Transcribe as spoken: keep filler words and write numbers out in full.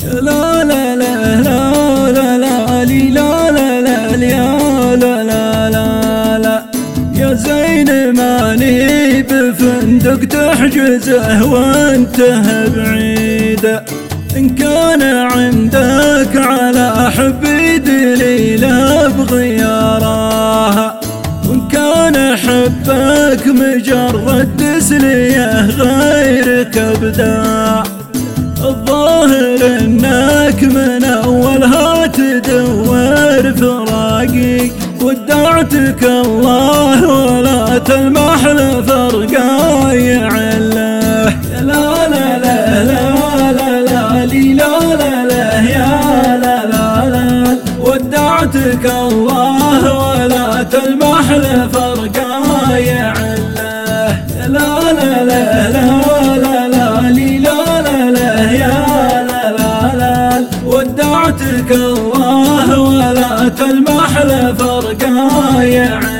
لا لا لا لا لا لا لي لا لا لا يا لا لا لا لا يا زين ماني بفندق تحجزه وانته بعيده. إن كان عندك على حبي دليل أبغي أراها، وإن كان حبك مجرد تسلية غيرك أبداع. الظاهر إنك من أولها تدور فراقي، ودعتك الله ولا تلمح لفرقاي عله. لا لا لا لا لا لا لي لا لا لا يا لا لا لا ودعتك الله ولا تلمح لفرقاي عله. لا لا لا لا لا لا لي لا لا لا يا لا لا لا ودعتك الله ولا تلمح لفرقاي عله.